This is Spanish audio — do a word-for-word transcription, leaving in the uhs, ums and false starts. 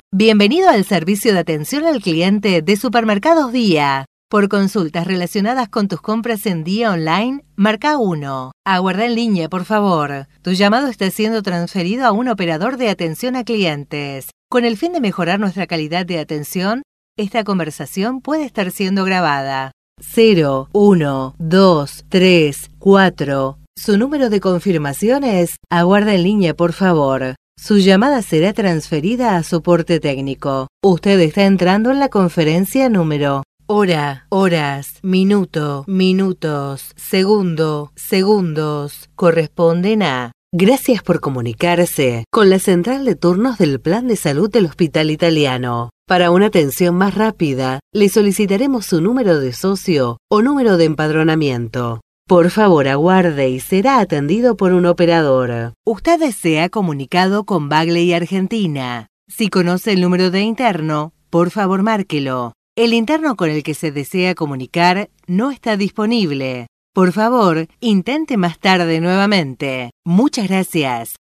Bienvenido al servicio de atención al cliente de Supermercados Día. Por consultas relacionadas con tus compras en Día Online, marca uno. Aguarda en línea, por favor. Tu llamado está siendo transferido a un operador de atención a clientes. Con el fin de mejorar nuestra calidad de atención, esta conversación puede estar siendo grabada. cero, uno, dos, tres, cuatro. Su número de confirmación es: aguarda en línea, por favor. Su llamada será transferida a soporte técnico. Usted está entrando en la conferencia número hora, horas, minuto, minutos, segundo, segundos. Corresponden a... Gracias por comunicarse con la central de turnos del Plan de Salud del Hospital Italiano. Para una atención más rápida, le solicitaremos su número de socio o número de empadronamiento. Por favor, aguarde y será atendido por un operador. Usted se ha comunicado con Bagley Argentina. Si conoce el número de interno, por favor márquelo. El interno con el que se desea comunicar no está disponible. Por favor, intente más tarde nuevamente. Muchas gracias.